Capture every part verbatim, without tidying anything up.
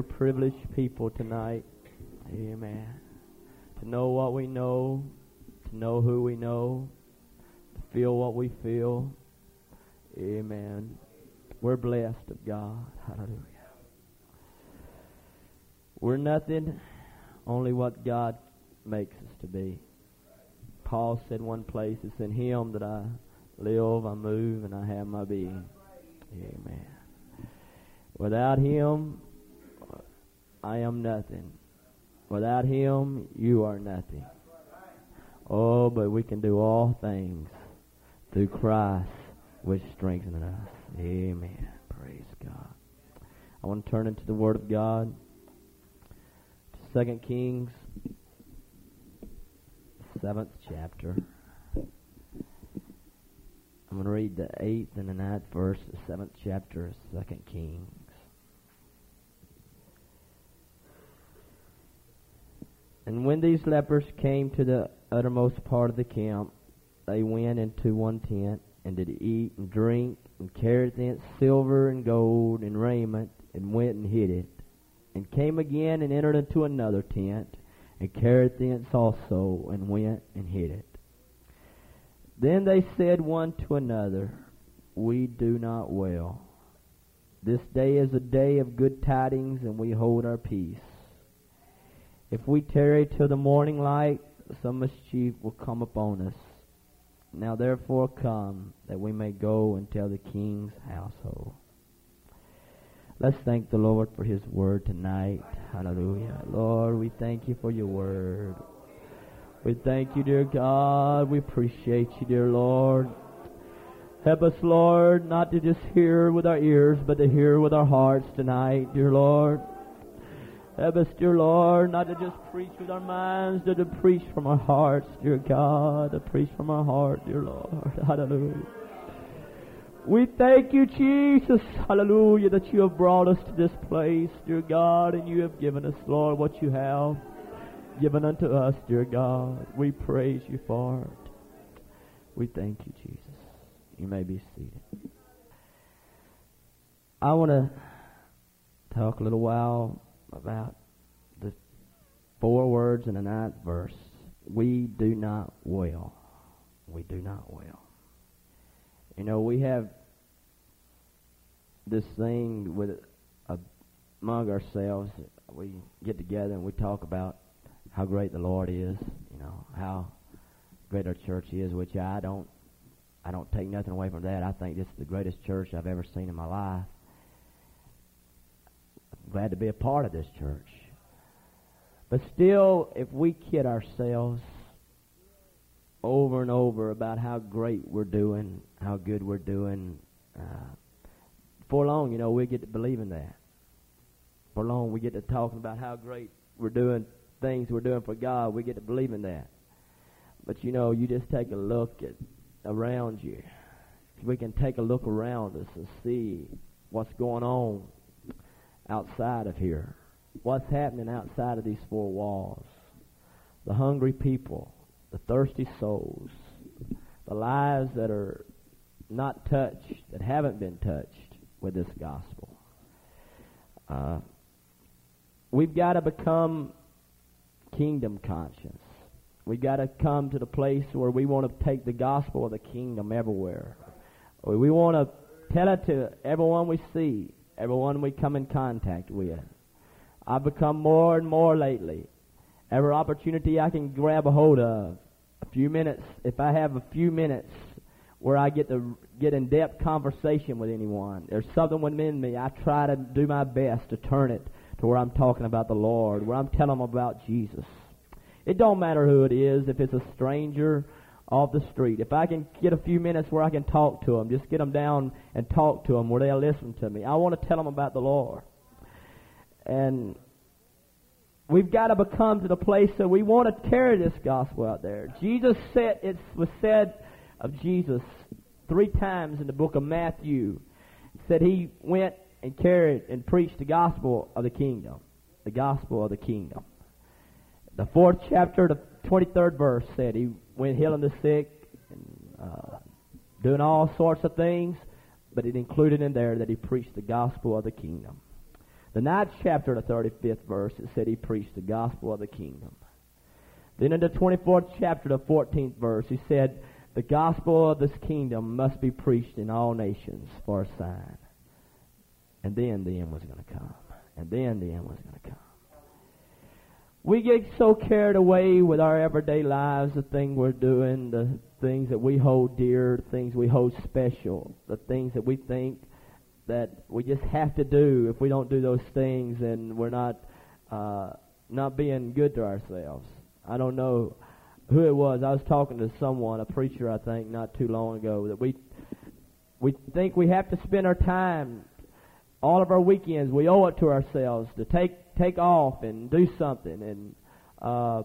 privileged people tonight. Amen. To know what we know, to know who we know, to feel what we feel. Amen. We're blessed of God. Hallelujah. We're nothing, only what God makes us to be. Paul said one place, it's in Him that I live, I move, and I have my being. Amen. Without Him, I am nothing. Without Him, you are nothing. Oh, but we can do all things through Christ, which strengthens us. Amen. Praise God. I want to turn into the Word of God. Second Kings, seventh chapter. I'm going to read the eighth and the ninth verse, the seventh chapter of Second Kings. And when these lepers came to the uttermost part of the camp, they went into one tent, and did eat and drink, and carried thence silver and gold and raiment, and went and hid it. And came again and entered into another tent, and carried thence also, and went and hid it. Then they said one to another, We do not well. This day is a day of good tidings, and we hold our peace. If we tarry till the morning light, some mischief will come upon us. Now therefore come, that we may go and tell the king's household. Let's thank the Lord for His word tonight. Hallelujah. Lord, we thank You for Your word. We thank You, dear God. We appreciate You, dear Lord. Help us, Lord, not to just hear with our ears, but to hear with our hearts tonight, dear Lord. Help us, dear Lord, not to just preach with our minds, but to preach from our hearts, dear God. To preach from our heart, dear Lord. Hallelujah. We thank You, Jesus, hallelujah, that You have brought us to this place, dear God, and You have given us, Lord, what You have given unto us, dear God. We praise You for it. We thank You, Jesus. You may be seated. I want to talk a little while about the four words in the ninth verse. We do not well. We do not well. You know, we have this thing with uh, among ourselves. We get together and we talk about how great the Lord is. You know, how great our church is, which I don't, I don't take nothing away from that. I think this is the greatest church I've ever seen in my life. I'm glad to be a part of this church. But still, if we kid ourselves over and over about how great we're doing, how good we're doing, uh, before long, you know, we get to believe in that. Before long, we get to talking about how great we're doing, things we're doing for God. We get to believe in that. But, you know, you just take a look at around you. We can take a look around us and see what's going on outside of here. What's happening outside of these four walls. The hungry people, the thirsty souls, the lives that are not touched, that haven't been touched with this gospel. Uh, we've got to become kingdom conscious. We've got to come to the place where we want to take the gospel of the kingdom everywhere. We want to tell it to everyone we see, everyone we come in contact with. I've become more and more lately. Every opportunity I can grab a hold of, a few minutes, if I have a few minutes where I get to get in depth conversation with anyone, there's something within me, I try to do my best to turn it to where I'm talking about the Lord, where I'm telling them about Jesus. It don't matter who it is, if it's a stranger off the street. If I can get a few minutes where I can talk to them, just get them down and talk to them where they'll listen to me. I want to tell them about the Lord. And we've got to become to the place that we want to carry this gospel out there. Jesus said, it was said of Jesus three times in the book of Matthew, said He went and carried and preached the gospel of the kingdom. The gospel of the kingdom. The fourth chapter, the twenty-third verse said He went healing the sick, and uh, doing all sorts of things, but it included in there that He preached the gospel of the kingdom. The ninth chapter, the thirty-fifth verse, it said he preached the gospel of the kingdom. Then in the twenty-fourth chapter, the fourteenth verse, he said, the gospel of this kingdom must be preached in all nations for a sign. And then the end was going to come. And then the end was going to come. We get so carried away with our everyday lives, the things we're doing, the things that we hold dear, the things we hold special, the things that we think that we just have to do. If we don't do those things, then we're not uh, not being good to ourselves. I don't know who it was. I was talking to someone, a preacher, I think, not too long ago, that we we think we have to spend our time, all of our weekends, we owe it to ourselves to take take off and do something and uh,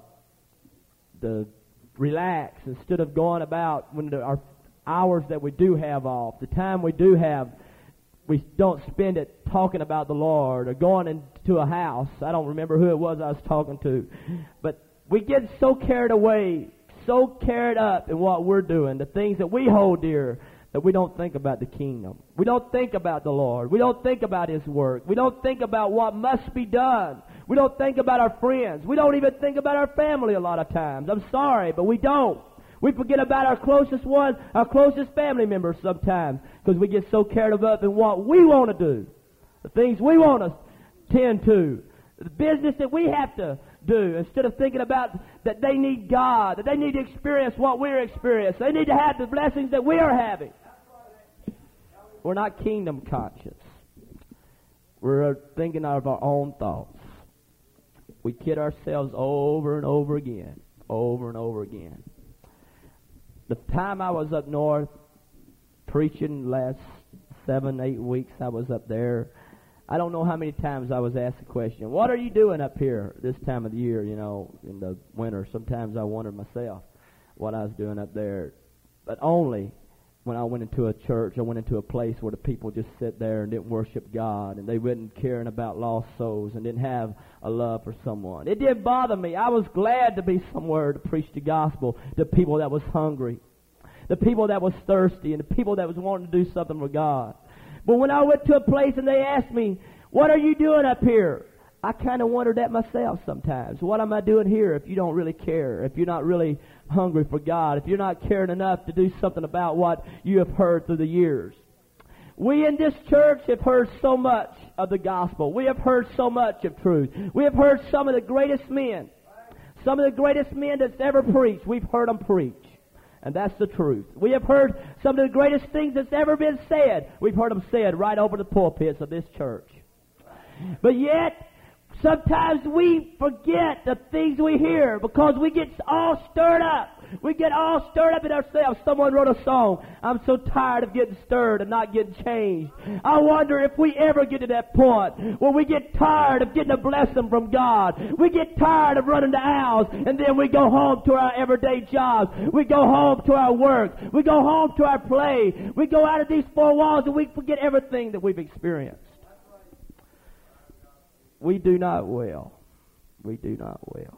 to relax instead of going about when the, our hours that we do have off, the time we do have, we don't spend it talking about the Lord or going into a house. I don't remember who it was I was talking to, but we get so carried away, so carried up in what we're doing, the things that we hold dear, that we don't think about the kingdom. We don't think about the Lord. We don't think about His work. We don't think about what must be done. We don't think about our friends. We don't even think about our family a lot of times. I'm sorry, but we don't. We forget about our closest ones, our closest family members sometimes, because we get so carried up in what we want to do, the things we want to tend to, the business that we have to do, instead of thinking about that they need God, that they need to experience what we're experiencing. They need to have the blessings that we are having. We're not kingdom conscious. We're thinking of our own thoughts. We kid ourselves over and over again, over and over again. The time I was up north preaching last seven, eight weeks I was up there, I don't know how many times I was asked the question, what are you doing up here this time of the year, you know, in the winter? Sometimes I wondered myself what I was doing up there. But only when I went into a church, I went into a place where the people just sit there and didn't worship God, and they wasn't caring about lost souls and didn't have a love for someone. It didn't bother me. I was glad to be somewhere to preach the gospel to people that was hungry, the people that was thirsty, and the people that was wanting to do something for God. But when I went to a place and they asked me, what are you doing up here? I kind of wondered that myself sometimes. What am I doing here if you don't really care, if you're not really hungry for God, if you're not caring enough to do something about what you have heard through the years? We in this church have heard so much of the gospel. We have heard so much of truth. We have heard some of the greatest men, some of the greatest men that's ever preached. We've heard them preach. And that's the truth. We have heard some of the greatest things that's ever been said. We've heard them said right over the pulpits of this church. But yet, sometimes we forget the things we hear because we get all stirred up. We get all stirred up in ourselves. Someone wrote a song, I'm so tired of getting stirred and not getting changed. I wonder if we ever get to that point where we get tired of getting a blessing from God. We get tired of running the aisles, and then we go home to our everyday jobs. We go home to our work. We go home to our play. We go out of these four walls and we forget everything that we've experienced. We do not well. We do not well.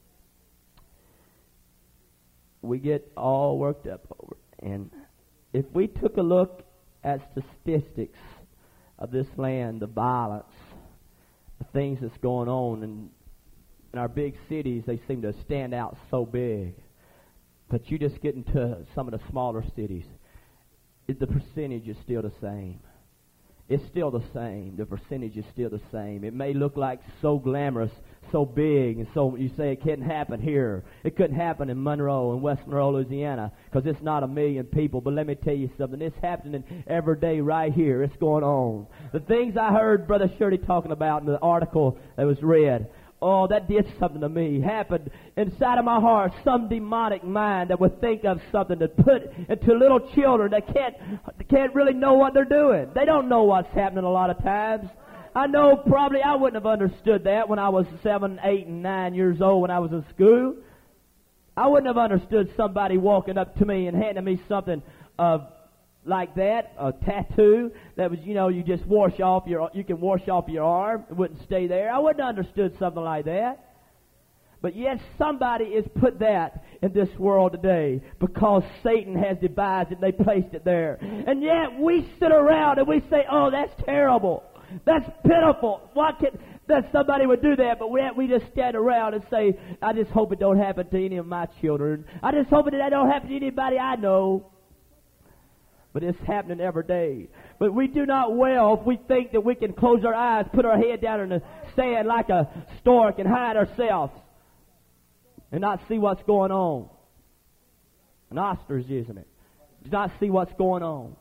We get all worked up over it. And if we took a look at statistics of this land, the violence, the things that's going on in, in our big cities, they seem to stand out so big. But you just get into some of the smaller cities, it, the percentage is still the same. It's still the same. The percentage is still the same. It may look like so glamorous, so big, and so you say it couldn't happen here. It couldn't happen in Monroe, in West Monroe, Louisiana, because it's not a million people. But let me tell you something. It's happening every day right here. It's going on. The things I heard Brother Shirley talking about in the article that was read, oh, that did something to me. Happened inside of my heart, some demonic mind that would think of something to put into little children that can't can't really know what they're doing. They don't know what's happening a lot of times. I know probably I wouldn't have understood that when I was seven, eight, and nine years old when I was in school. I wouldn't have understood somebody walking up to me and handing me something of like that, a tattoo that was, you know, you just wash off your, you can wash off your arm. It wouldn't stay there. I wouldn't have understood something like that. But yet somebody has put that in this world today because Satan has devised it and they placed it there. And yet we sit around and we say, oh, that's terrible. That's pitiful. Why can that somebody would do that? But we we just stand around and say, I just hope it don't happen to any of my children. I just hope that don't happen to anybody I know. But it's happening every day. But we do not well if we think that we can close our eyes, put our head down in the sand like a stork and hide ourselves and not see what's going on. An ostrich, isn't it? Do not see what's going on.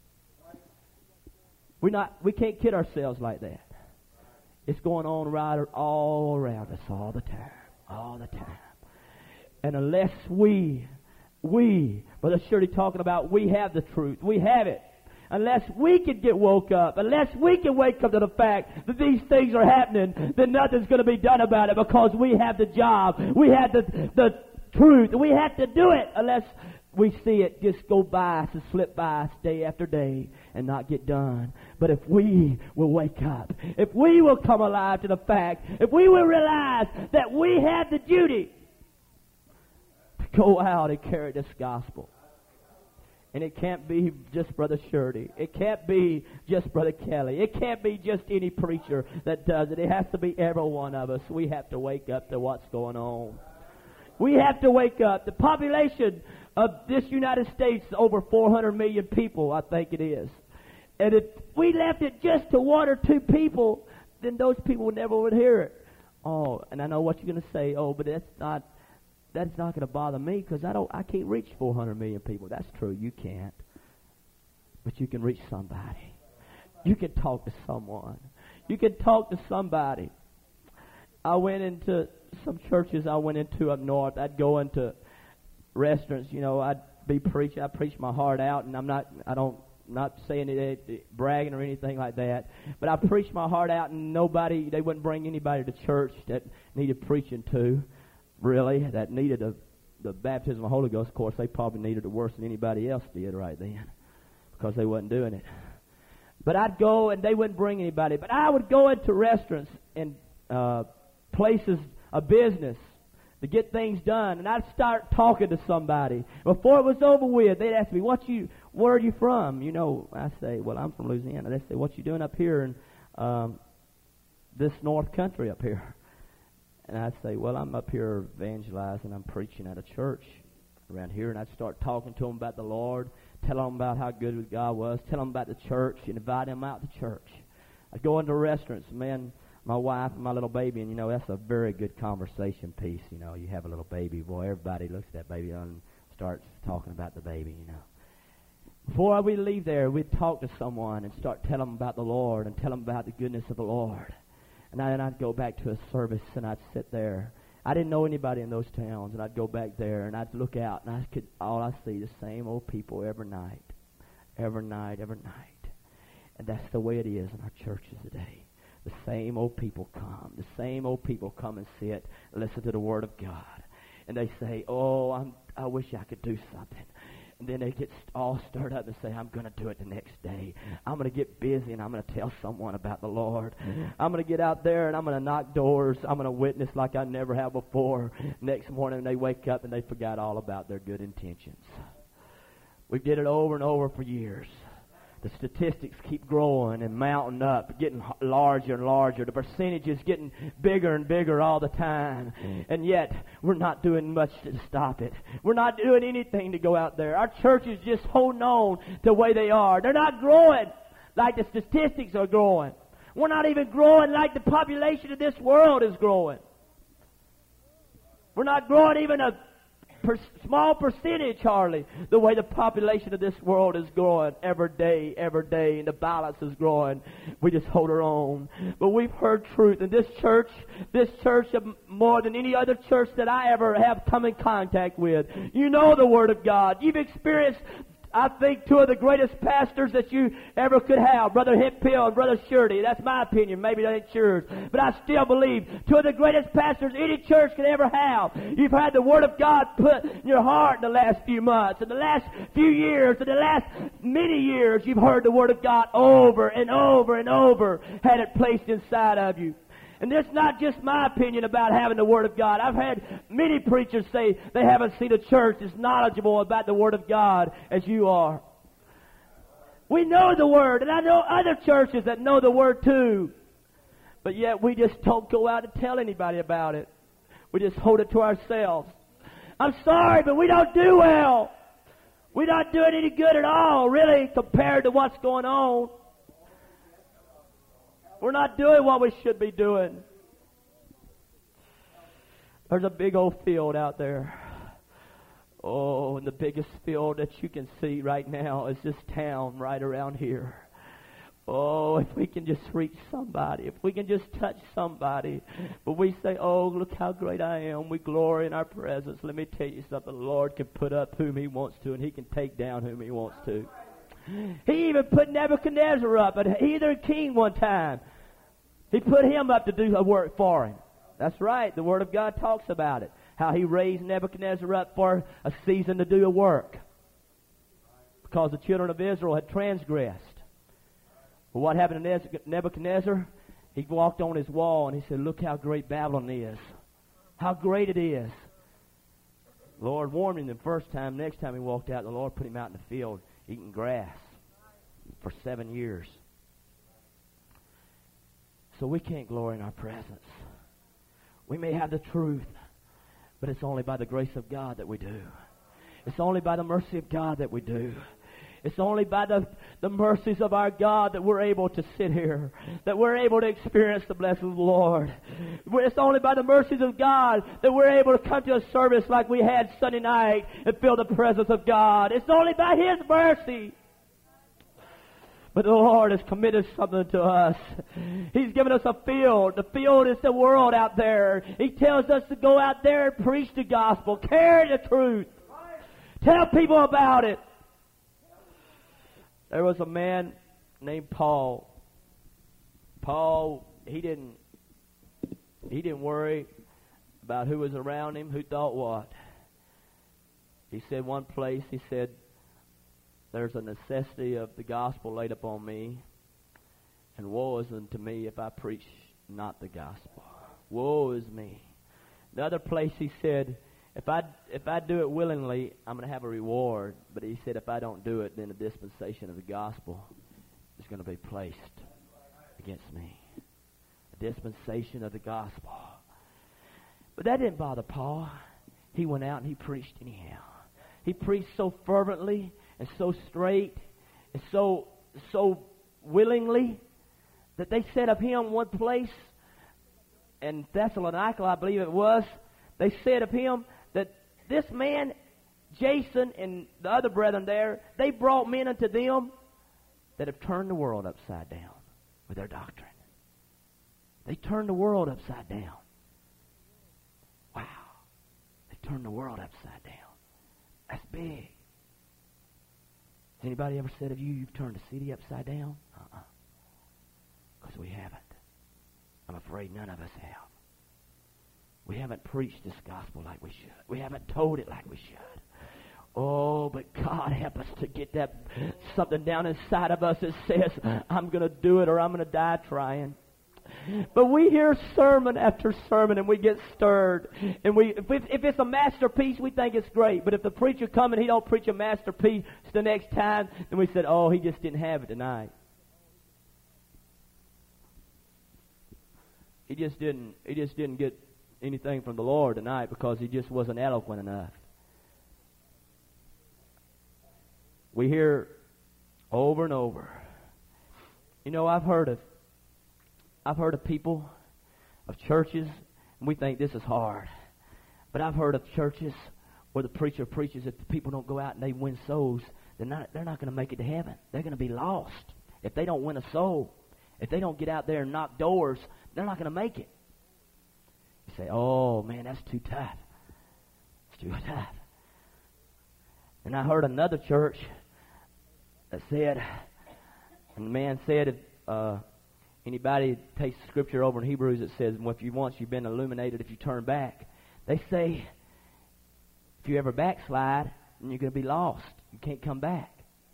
We not we can't kid ourselves like that. It's going on right all around us all the time. All the time. And unless we We, Brother Shirley talking about we have the truth. We have it. Unless we can get woke up, unless we can wake up to the fact that these things are happening, then nothing's going to be done about it because we have the job. We have the, the truth. We have to do it unless we see it just go by us and slip by us day after day and not get done. But if we will wake up, if we will come alive to the fact, if we will realize that we have the duty go out and carry this gospel. And it can't be just Brother Shirley. It can't be just Brother Kelly. It can't be just any preacher that does it. It has to be every one of us. We have to wake up to what's going on. We have to wake up. The population of this United States is over four hundred million people, I think it is. And if we left it just to one or two people, then those people never would hear it. Oh, and I know what you're going to say. Oh, but that's not... That's not going to bother me because I don't. I can't reach four hundred million people. That's true. You can't. But you can reach somebody. You can talk to someone. You can talk to somebody. I went into some churches I went into up north. I'd go into restaurants. You know, I'd be preaching. I preach my heart out, and I'm not. I don't. Not saying it, bragging or anything like that. But I preached my heart out, and nobody. They wouldn't bring anybody to church that needed preaching to. Really, that needed a, the baptism of the Holy Ghost. Of course, they probably needed it worse than anybody else did right then because they wasn't doing it. But I'd go, and they wouldn't bring anybody. But I would go into restaurants and uh, places of business to get things done, and I'd start talking to somebody. Before it was over with, they'd ask me, "What you? Where are you from?" You know, I say, "Well, I'm from Louisiana." They say, "What you doing up here in um, this North Country up here?" And I'd say, well, I'm up here evangelizing. I'm preaching at a church around here. And I'd start talking to them about the Lord, tell them about how good God was, tell them about the church, and invite them out to church. I'd go into restaurants, man, my wife and my little baby, and, you know, that's a very good conversation piece. You know, you have a little baby. Boy, everybody looks at that baby and starts talking about the baby, you know. Before we leave there, we'd talk to someone and start telling them about the Lord and tell them about the goodness of the Lord. And then I'd go back to a service, and I'd sit there. I didn't know anybody in those towns, and I'd go back there, and I'd look out, and I could all I see the same old people every night, every night, every night. And that's the way it is in our churches today. The same old people come. The same old people come and sit, listen to the Word of God. And they say, oh, I'm, I wish I could do something. And then they get all stirred up and say, I'm going to do it the next day. I'm going to get busy and I'm going to tell someone about the Lord. I'm going to get out there and I'm going to knock doors. I'm going to witness like I never have before. Next morning they wake up and they forgot all about their good intentions. We did it over and over for years. The statistics keep growing and mounting up, getting larger and larger. The percentage is getting bigger and bigger all the time. And yet, we're not doing much to stop it. We're not doing anything to go out there. Our church is just holding on to the way they are. They're not growing like the statistics are growing. We're not even growing like the population of this world is growing. We're not growing even a Per, small percentage hardly the way the population of this world is growing every day, every day, and the balance is growing. We just hold our own. But we've heard truth. And this church, this church more than any other church that I ever have come in contact with, you know the Word of God. You've experienced, I think, two of the greatest pastors that you ever could have, Brother Hemphill and Brother Shirley. That's my opinion. Maybe that ain't yours. But I still believe two of the greatest pastors any church could ever have. You've had the Word of God put in your heart in the last few months, in the last few years, in the last many years. You've heard the Word of God over and over and over, had it placed inside of you. And that's not just my opinion about having the Word of God. I've had many preachers say they haven't seen a church as knowledgeable about the Word of God as you are. We know the Word, and I know other churches that know the Word too. But yet we just don't go out and tell anybody about it. We just hold it to ourselves. I'm sorry, but we don't do well. We're not doing any good at all, really, compared to what's going on. We're not doing what we should be doing. There's a big old field out there. Oh, and the biggest field that you can see right now is this town right around here. Oh, if we can just reach somebody, if we can just touch somebody. But we say, oh, look how great I am. We glory in our presence. Let me tell you something. The Lord can put up whom He wants to, and He can take down whom He wants to. He even put Nebuchadnezzar up, but either king one time. He put him up to do a work for him. That's right. The Word of God talks about it. How He raised Nebuchadnezzar up for a season to do a work. Because the children of Israel had transgressed. But what happened to Nebuchadnezzar? He walked on his wall and he said, look how great Babylon is. How great it is. The Lord warned him the first time. Next time he walked out, the Lord put him out in the field eating grass for seven years. So we can't glory in our presence. We may have the truth, but it's only by the grace of God that we do. It's only by the mercy of God that we do. It's only by the, the mercies of our God that we're able to sit here, that we're able to experience the blessings of the Lord. It's only by the mercies of God that we're able to come to a service like we had Sunday night and feel the presence of God. It's only by His mercy. But the Lord has committed something to us. He's given us a field. The field is the world out there. He tells us to go out there and preach the gospel, carry the truth, tell people about it. There was a man named Paul. Paul, he didn't he didn't worry about who was around him, who thought what. He said one place, he said, there's a necessity of the gospel laid upon me, and woe is unto me if I preach not the gospel. Woe is me. The other place he said, If I if I do it willingly, I'm going to have a reward. But he said, if I don't do it, then the dispensation of the gospel is going to be placed against me. The dispensation of the gospel. But that didn't bother Paul. He went out and he preached anyhow. He preached so fervently and so straight and so so willingly that they said of him one place, in Thessalonica, I believe it was, they said of him that this man, Jason, and the other brethren there, they brought men unto them that have turned the world upside down with their doctrine. They turned the world upside down. Wow. They turned the world upside down. That's big. Has anybody ever said of you, you've turned the city upside down? Uh-uh. Because we haven't. I'm afraid none of us have. We haven't preached this gospel like we should. We haven't told it like we should. Oh, but God help us to get that something down inside of us that says, I'm going to do it or I'm going to die trying. But we hear sermon after sermon and we get stirred. And we, if, if it's a masterpiece, we think it's great. But if the preacher comes and he don't preach a masterpiece the next time, then we said, oh, he just didn't have it tonight. He just didn't, he just didn't get anything from the Lord tonight because he just wasn't eloquent enough. We hear over and over. You know, I've heard of I've heard of people, of churches, and we think this is hard. But I've heard of churches where the preacher preaches if the people don't go out and they win souls, they're not they're not going to make it to heaven. They're going to be lost if they don't win a soul. If they don't get out there and knock doors, they're not going to make it. You say, oh, man, that's too tough. It's too tough. And I heard another church that said, and the man said, if uh, anybody takes the scripture over in Hebrews, it says, well, if you once you've been illuminated, if you turn back, they say, if you ever backslide, then you're going to be lost. You can't come back.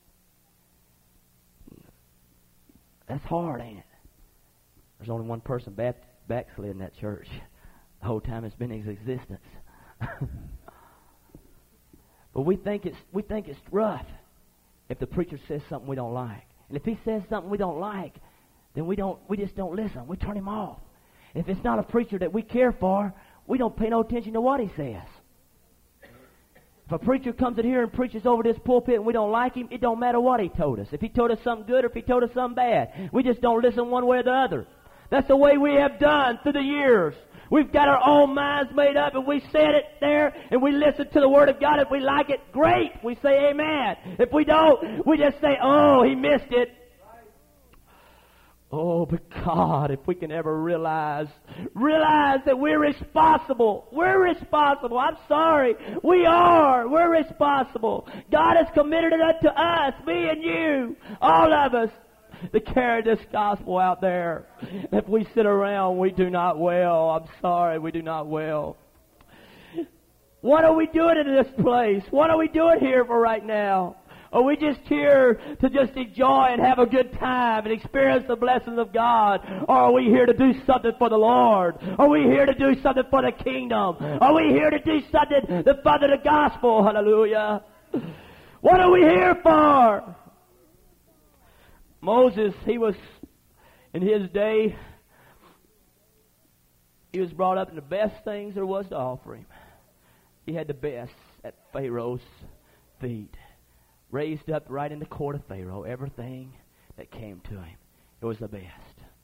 That's hard, ain't it? There's only one person back, backslid in that church the whole time it's been in existence. But we think it's we think it's rough if the preacher says something we don't like. And if he says something we don't like, then we don't. We just don't listen. We turn him off. If it's not a preacher that we care for, we don't pay no attention to what he says. If a preacher comes in here and preaches over this pulpit and we don't like him, it don't matter what he told us. If he told us something good or if he told us something bad, we just don't listen one way or the other. That's the way we have done through the years. We've got our own minds made up and we said it there and we listen to the Word of God. If we like it, great. We say amen. If we don't, we just say, oh, he missed it. Oh, but God, if we can ever realize, realize that we're responsible. We're responsible. I'm sorry. We are. We're responsible. God has committed it unto us, me and you, all of us, to carry this gospel out there. If we sit around, we do not well. I'm sorry, we do not well. What are we doing in this place? What are we doing here for right now? Are we just here to just enjoy and have a good time and experience the blessings of God? Or are we here to do something for the Lord? Are we here to do something for the kingdom? Are we here to do something to further the gospel? Hallelujah. What are we here for? Moses, he was, in his day, he was brought up in the best things there was to offer him. He had the best at Pharaoh's feet. Raised up right in the court of Pharaoh, everything that came to him, it was the best.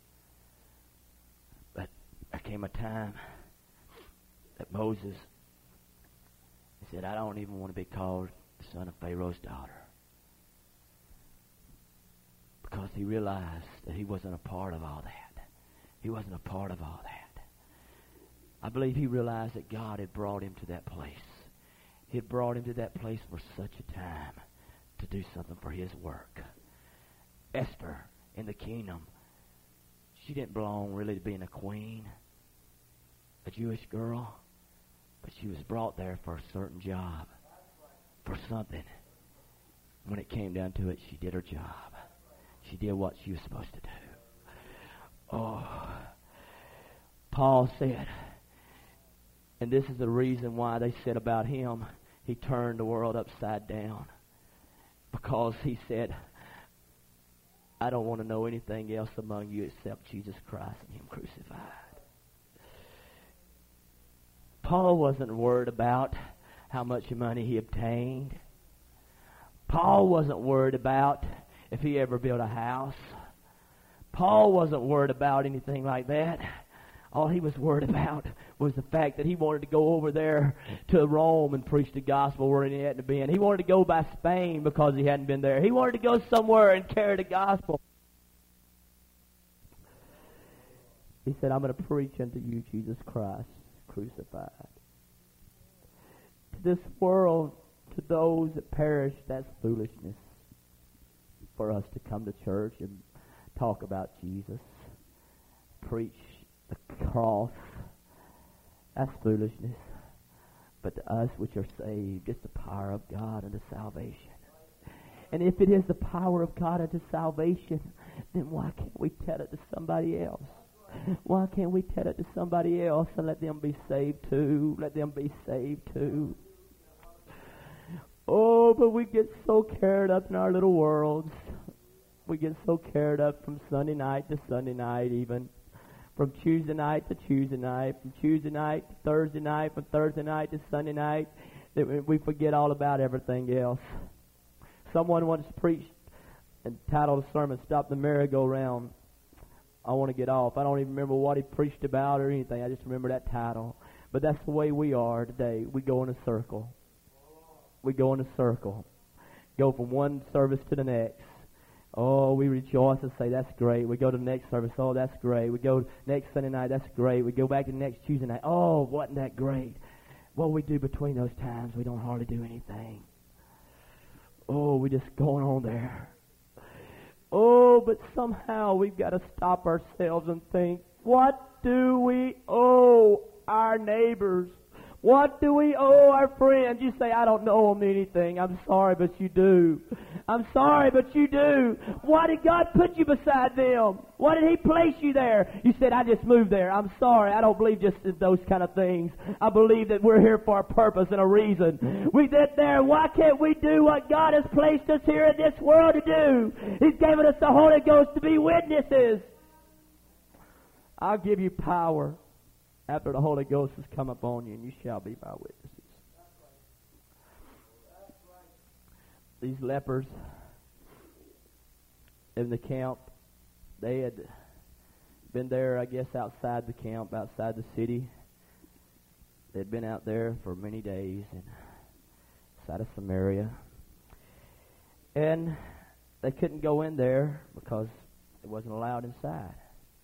But there came a time that Moses, he said, I don't even want to be called the son of Pharaoh's daughter. Because he realized that he wasn't a part of all that. He wasn't a part of all that. I believe he realized that God had brought him to that place. He had brought him to that place for such a time to do something for his work. Esther in the kingdom, she didn't belong really to being a queen, a Jewish girl, but she was brought there for a certain job, for something. When it came down to it, she did her job. She did what she was supposed to do. Oh, Paul said, and this is the reason why they said about him, he turned the world upside down. Because he said, I don't want to know anything else among you except Jesus Christ and Him crucified. Paul wasn't worried about how much money he obtained. Paul wasn't worried about if he ever built a house. Paul wasn't worried about anything like that. All he was worried about was the fact that he wanted to go over there to Rome and preach the gospel where he hadn't been. He wanted to go by Spain because he hadn't been there. He wanted to go somewhere and carry the gospel. He said, I'm going to preach unto you Jesus Christ crucified. To this world, to those that perish, that's foolishness for us to come to church and talk about Jesus, preach the cross. That's foolishness. But to us which are saved, it's the power of God unto salvation. And if it is the power of God unto salvation, then why can't we tell it to somebody else? Why can't we tell it to somebody else and let them be saved too? Let them be saved too. Oh, but we get so carried up in our little worlds. We get so carried up from Sunday night to Sunday night even. From Tuesday night to Tuesday night. From Tuesday night to Thursday night. From Thursday night to Sunday night. That we forget all about everything else. Someone once preached and titled a sermon, Stop the Merry-Go-Round. I want to get off. I don't even remember what he preached about or anything. I just remember that title. But that's the way we are today. We go in a circle. We go in a circle. Go from one service to the next. Oh, we rejoice and say, that's great. We go to the next service. Oh, that's great. We go next Sunday night. That's great. We go back to the next Tuesday night. Oh, wasn't that great? What we do between those times, we don't hardly do anything. Oh, we just going on there. Oh, but somehow we've got to stop ourselves and think, what do we owe our neighbors What do we owe our friends? You say, I don't owe them anything. I'm sorry, but you do. I'm sorry, but you do. Why did God put you beside them? Why did He place you there? You said, I just moved there. I'm sorry. I don't believe just in those kind of things. I believe that we're here for a purpose and a reason. We get there. Why can't we do what God has placed us here in this world to do? He's given us the Holy Ghost to be witnesses. I'll give you power after the Holy Ghost has come upon you, and you shall be my witnesses. These lepers in the camp, they had been there, I guess, outside the camp, outside the city. They'd been out there for many days, and outside of Samaria. And they couldn't go in there because it wasn't allowed inside.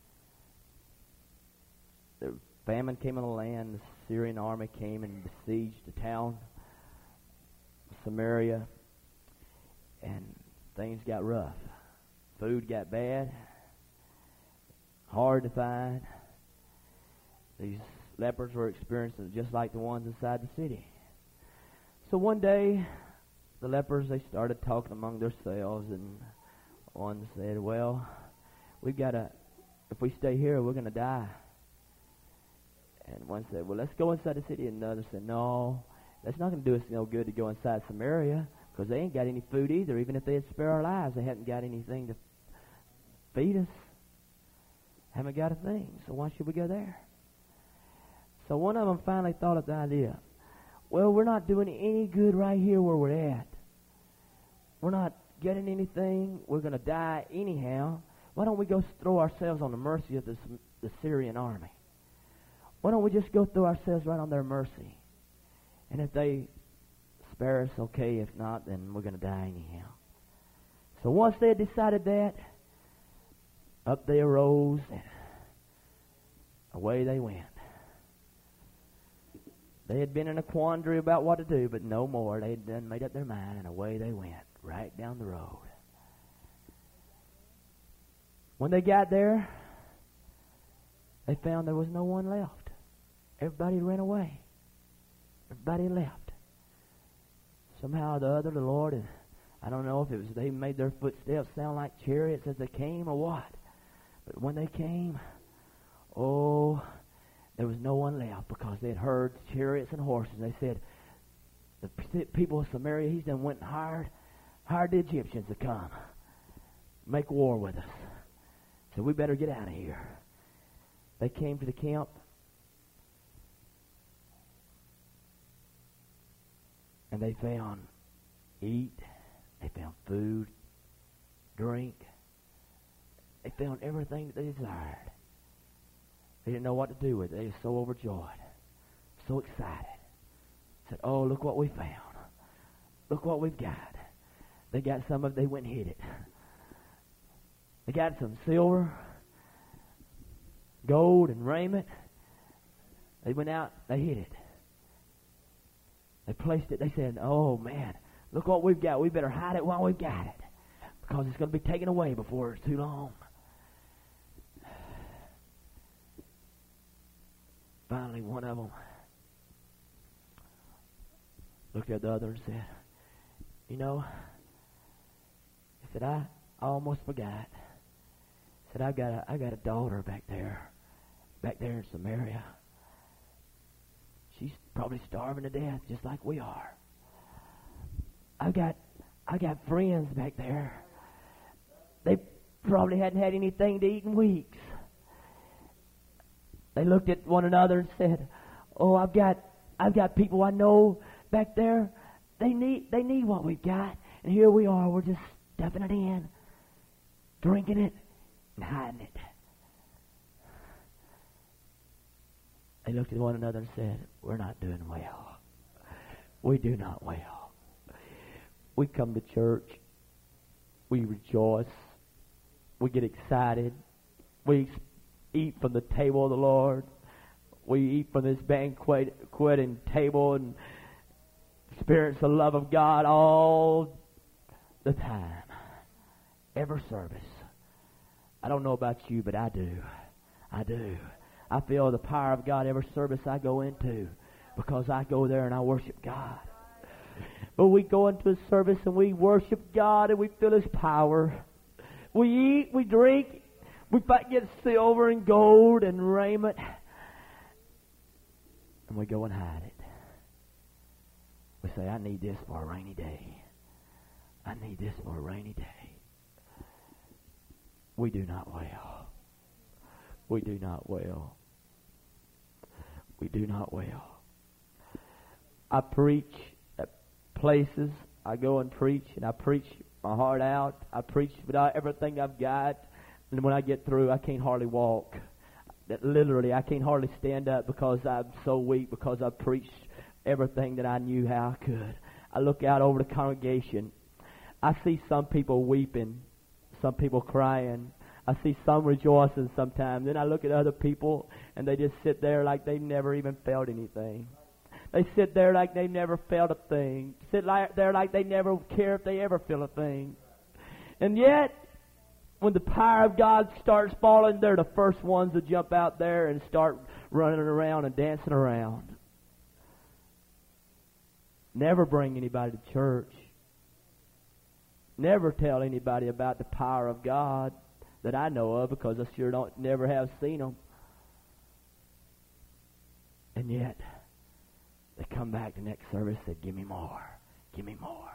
The famine came in the land. The Syrian army came and besieged the town, Samaria, and things got rough. Food got bad, hard to find. These lepers were experiencing it just like the ones inside the city. So one day, the lepers, they started talking among themselves, and one said, well, we've got to, if we stay here, we're going to die. And one said, well, let's go inside the city. And another said, no, that's not going to do us no good to go inside Samaria, because they ain't got any food either. Even if they'd spare our lives, they hadn't got anything to feed us. Haven't got a thing, so why should we go there? So one of them finally thought of the idea. Well, we're not doing any good right here where we're at. We're not getting anything. We're going to die anyhow. Why don't we go throw ourselves on the mercy of this, the Syrian army? Why don't we just go throw ourselves right on their mercy? And if they spare us, okay. If not, then we're going to die anyhow. So once they had decided that, up they arose, and away they went. They had been in a quandary about what to do, but no more. They had done made up their mind, and away they went, right down the road. When they got there, they found there was no one left. Everybody ran away. Everybody left. Somehow or the other, the Lord, I don't know if it was they made their footsteps sound like chariots as they came or what. But when they came, oh, there was no one left, because they had heard chariots and horses. They said, the people of Samaria, he's done went and hired, hired the Egyptians to come, make war with us. So we better get out of here. They came to the camp, and they found eat, they found food, drink. They found everything that they desired. They didn't know what to do with it. They were so overjoyed, so excited. Said, oh, look what we found. Look what we've got. They got some of it, they went and hid it. They got some silver, gold, and raiment. They went out, they hid it. They placed it, they said, oh man, look what we've got. We better hide it while we've got it, because it's going to be taken away before it's too long. Finally, one of them looked at the other and said, you know, he said, I, I almost forgot. He said, I've got a, I got a daughter back there, back there in Samaria. She's probably starving to death just like we are. I got I got friends back there. They probably hadn't had anything to eat in weeks. They looked at one another and said, oh, I've got I've got people I know back there. They need they need what we've got. And here we are, we're just stuffing it in, drinking it, and hiding it. They looked at one another and said, we're not doing well. We do not well. We come to church. We rejoice. We get excited. We eat from the table of the Lord. We eat from this banqueting table and experience the love of God all the time. Every service. I don't know about you, but I do. I do. I feel the power of God every service I go into, because I go there and I worship God. But we go into a service and we worship God and we feel His power. We eat, we drink, we get silver and gold and raiment, and we go and hide it. We say, I need this for a rainy day. I need this for a rainy day. We do not well. We do not well. We do not well. I preach at places. I go and preach, and I preach my heart out. I preach without everything I've got. And when I get through, I can't hardly walk. That literally, I can't hardly stand up because I'm so weak, because I've preached everything that I knew how I could. I look out over the congregation. I see some people weeping, some people crying. I see some rejoicing sometimes. Then I look at other people, and they just sit there like they never even felt anything. They sit there like they never felt a thing. Sit like, there like they never care if they ever feel a thing. And yet, when the power of God starts falling, they're the first ones to jump out there and start running around and dancing around. Never bring anybody to church. Never tell anybody about the power of God that I know of, because I sure don't never have seen them. And yet, they come back the next service and say, give me more. Give me more.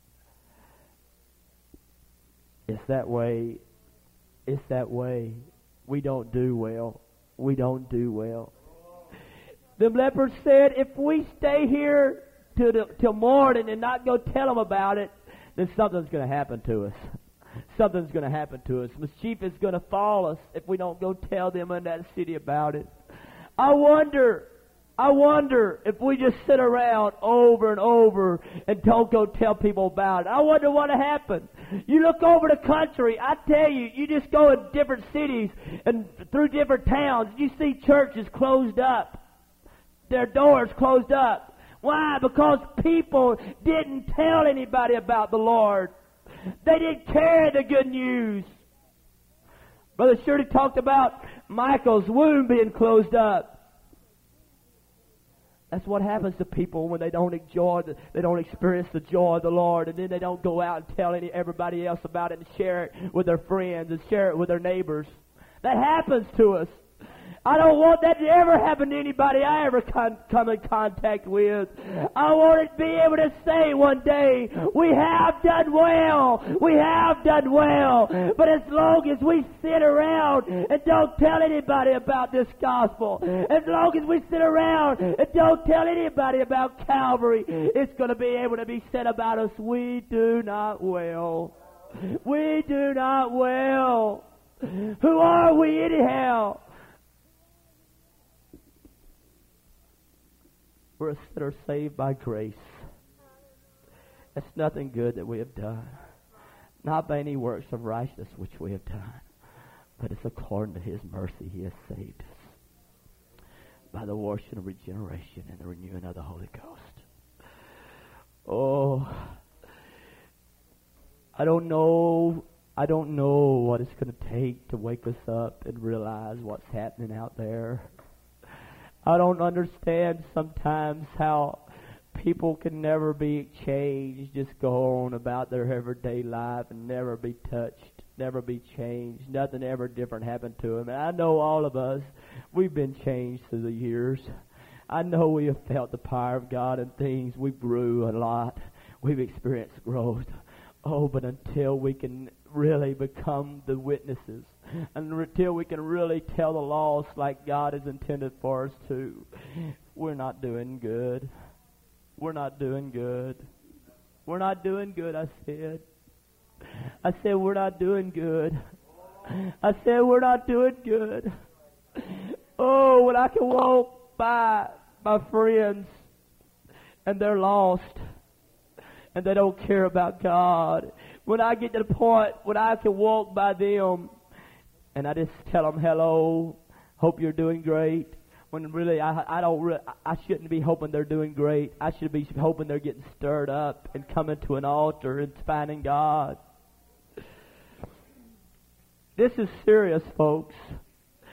It's that way. It's that way. We don't do well. We don't do well. The lepers said, if we stay here till, the, till morning and not go tell them about it, then something's going to happen to us. Something's going to happen to us. Mischief is going to fall us if we don't go tell them in that city about it. I wonder, I wonder if we just sit around over and over and don't go tell people about it. I wonder what will happen. You look over the country, I tell you, you just go in different cities and through different towns, you see churches closed up. Their doors closed up. Why? Because people didn't tell anybody about the Lord. They didn't carry the good news. Brother Shirley talked about Michael's womb being closed up. That's what happens to people when they don't enjoy, the, they don't experience the joy of the Lord, and then they don't go out and tell any, everybody else about it and share it with their friends and share it with their neighbors. That happens to us. I don't want that to ever happen to anybody I ever con- come in contact with. I want to be able to say one day, we have done well. We have done well. But as long as we sit around and don't tell anybody about this gospel, as long as we sit around and don't tell anybody about Calvary, it's going to be able to be said about us, we do not well. We do not well. Who are we anyhow? We're a sinner saved by grace. It's nothing good that we have done. Not by any works of righteousness which we have done. But it's according to His mercy He has saved us. By the washing of regeneration and the renewing of the Holy Ghost. Oh, I don't know, I don't know what it's going to take to wake us up and realize what's happening out there. I don't understand sometimes how people can never be changed, just go on about their everyday life and never be touched, never be changed. Nothing ever different happened to them. And I know all of us, we've been changed through the years. I know we have felt the power of God and things. We grew a lot. We've experienced growth. Oh, but until we can really become the witnesses, and until we can really tell the lost like God has intended for us to, we're not doing good. We're not doing good. We're not doing good, I said. I said we're not doing good. I said we're not doing good. Oh, when I can walk by my friends and they're lost and they don't care about God. When I get to the point when I can walk by them and I just tell them hello, hope you're doing great. When really I I don't re- I shouldn't be hoping they're doing great. I should be hoping they're getting stirred up and coming to an altar and finding God. This is serious, folks.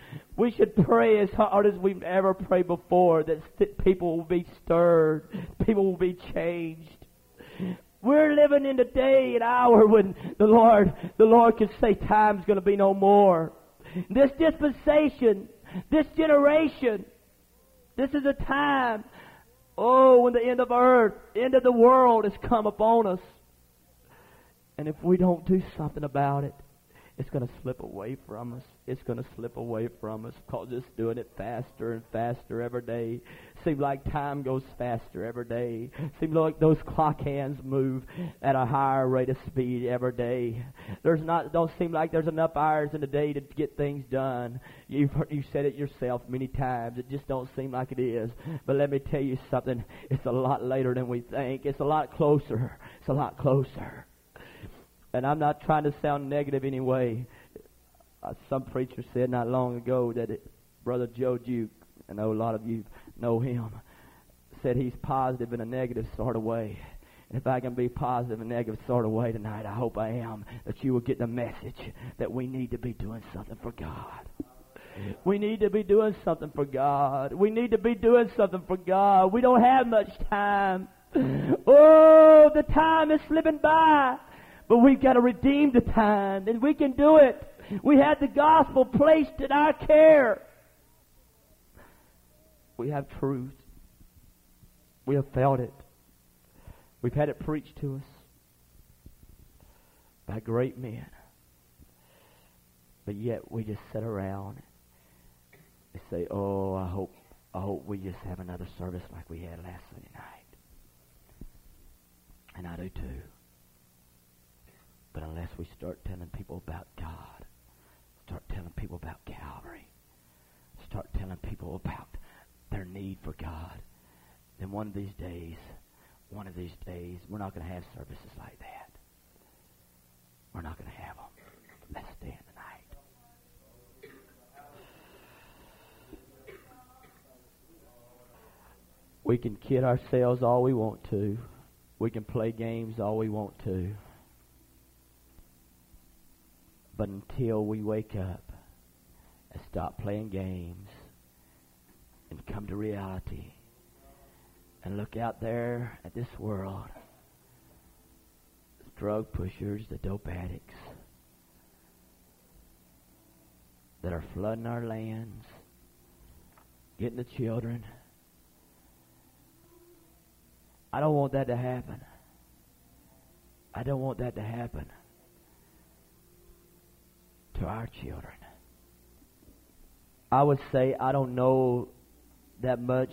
We should pray as hard as we've ever prayed before that st- people will be stirred, people will be changed. We're living in the day and hour when the Lord, the Lord can say time's going to be no more. This dispensation, this generation, this is a time, oh, when the end of earth, end of the world has come upon us. And if we don't do something about it, it's going to slip away from us. It's going to slip away from us because it's doing it faster and faster every day. Seems like time goes faster every day. Seems like those clock hands move at a higher rate of speed every day. There's not, don't seem like there's enough hours in the day to get things done. You've heard, you said it yourself many times. It just don't seem like it is. But let me tell you something. It's a lot later than we think. It's a lot closer. It's a lot closer. And I'm not trying to sound negative anyway. Uh, some preacher said not long ago that it, Brother Joe Duke, I know a lot of you know him, said he's positive in a negative sort of way. And if I can be positive in a negative sort of way tonight, I hope I am, that you will get the message that we need to be doing something for God. We need to be doing something for God. We need to be doing something for God. We don't have much time. Oh, the time is slipping by. But we've got to redeem the time, and we can do it. We had the gospel placed in our care. We have truth. We have felt it. We've had it preached to us by great men. But yet we just sit around and say, oh, I hope, I hope we just have another service like we had last Sunday night. And I do too. But unless we start telling people about God, start telling people about Calvary, start telling people about their need for God, then one of these days, one of these days, we're not going to have services like that. We're not going to have them. Let's stand tonight. We can kid ourselves all we want to. We can play games all we want to. But until we wake up and stop playing games and come to reality and look out there at this world, the drug pushers, the dope addicts that are flooding our lands, getting the children. I don't want that to happen. I don't want that to happen to our children. I would say I don't know that much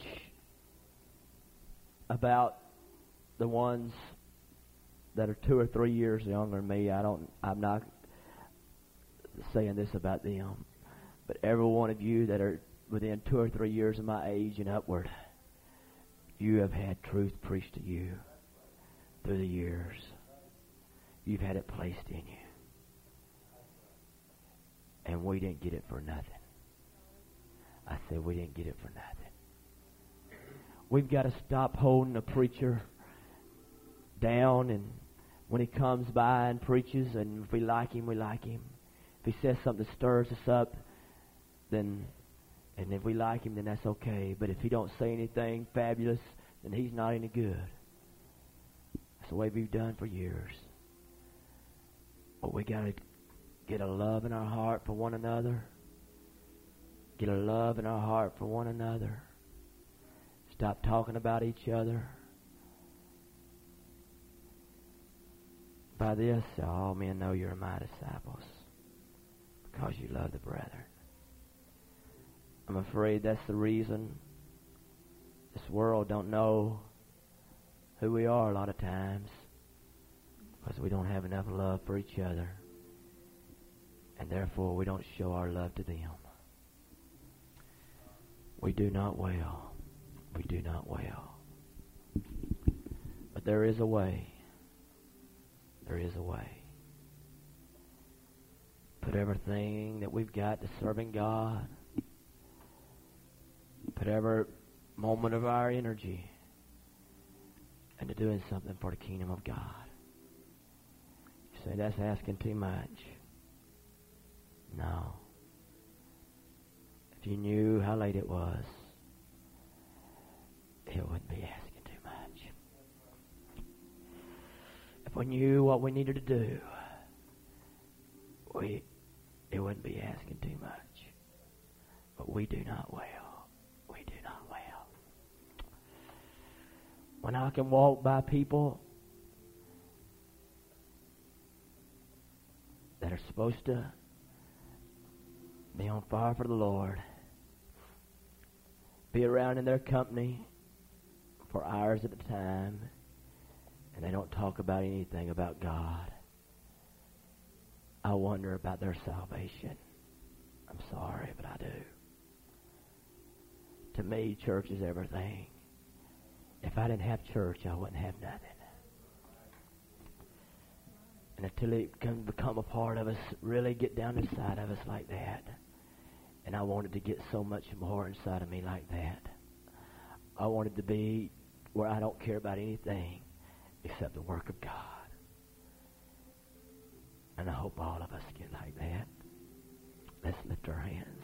about the ones that are two or three years younger than me. I don't. I'm not saying this about them, but every one of you that are within two or three years of my age and upward, you have had truth preached to you through the years. You've had it placed in you. And we didn't get it for nothing. I said we didn't get it for nothing. We've got to stop holding a preacher down, and when he comes by and preaches, and if we like him, we like him. If he says something that stirs us up, then, and if we like him, then that's okay. But if he don't say anything fabulous, then he's not any good. That's the way we've done for years. But we got to get a love in our heart for one another. Get a love in our heart for one another. Stop talking about each other. By this, all men know you're my disciples, because you love the brethren. I'm afraid that's the reason this world don't know who we are a lot of times, because we don't have enough love for each other. And therefore, we don't show our love to them. We do not well. We do not well. But there is a way. There is a way. Put everything that we've got to serving God. Put every moment of our energy into doing something for the kingdom of God. You say, that's asking too much. No. If you knew how late it was, it wouldn't be asking too much. If we knew what we needed to do, we it wouldn't be asking too much. But we do not well. We do not well. When I can walk by people that are supposed to be on fire for the Lord, be around in their company for hours at a time, and they don't talk about anything about God, I wonder about their salvation. I'm sorry, but I do. To me, church is everything. If I didn't have church, I wouldn't have nothing. And until it can become a part of us, really get down inside of us like that. And I wanted to get so much more inside of me like that. I wanted to be where I don't care about anything except the work of God. And I hope all of us get like that. Let's lift our hands.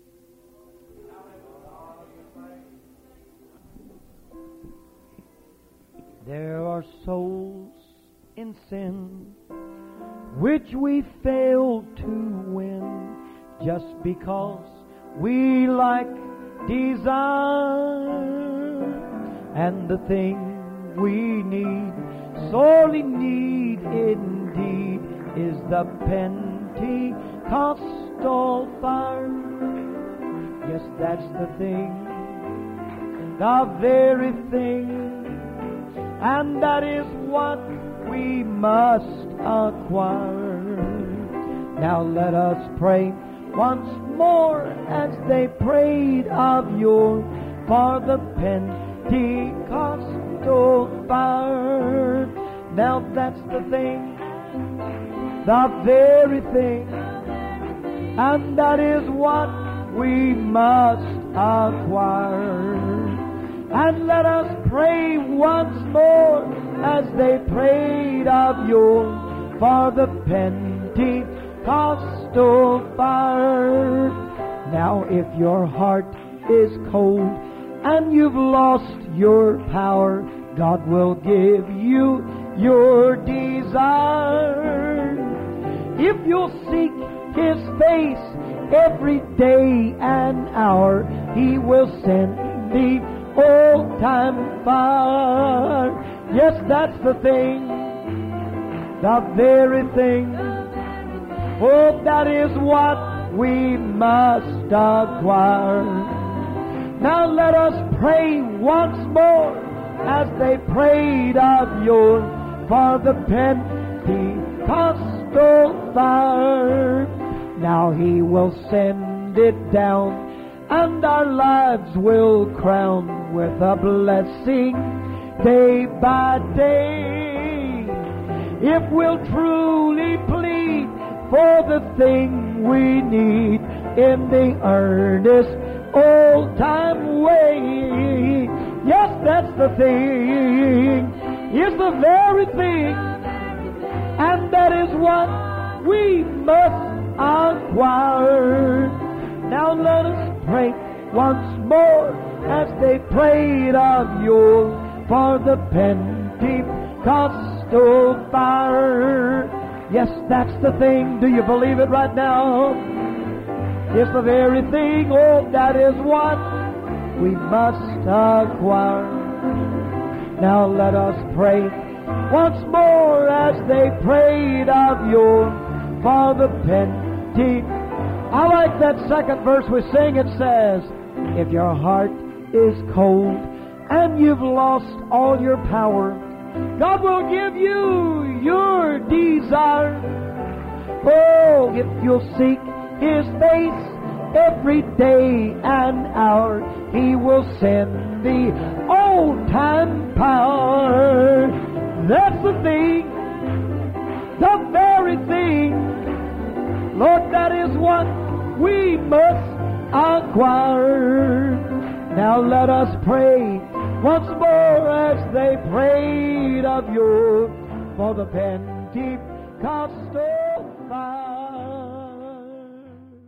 There are souls in sin which we fail to win just because we lack desire, and the thing we need, sorely need indeed, is the Pentecostal fire. Yes, that's the thing, the very thing, and that is what we must acquire. Now let us pray once more as they prayed of yore for the Pentecostal fire. Now that's the thing, the very thing, and that is what we must acquire. And let us pray once more as they prayed of yore for the Pentecostal fire. Now if your heart is cold and you've lost your power, God will give you your desire. If you'll seek His face every day and hour, He will send the old time fire. Yes, that's the thing, the very thing. Oh, that is what we must acquire. Now let us pray once more as they prayed of yore for the Pentecostal fire. Now He will send it down, and our lives will crown with a blessing day by day, if we'll truly plead for the thing we need in the earnest old-time way. Yes, that's the thing, is the very thing, and that is what we must acquire. Now let us pray once more as they prayed of yore for the Pentecostal fire. Yes, that's the thing. Do you believe it right now? It's the very thing. Oh, that is what we must acquire. Now let us pray once more as they prayed of yore for the Pentecostal. I like that second verse we sing. It says, if your heart is cold and you've lost all your power, God will give you your desire. Oh, if you'll seek His face every day and hour, He will send the old-time power. That's the thing, the very thing. Lord, that is what we must acquire. Now let us pray once more as they prayed of yore for the Pentecostal fire.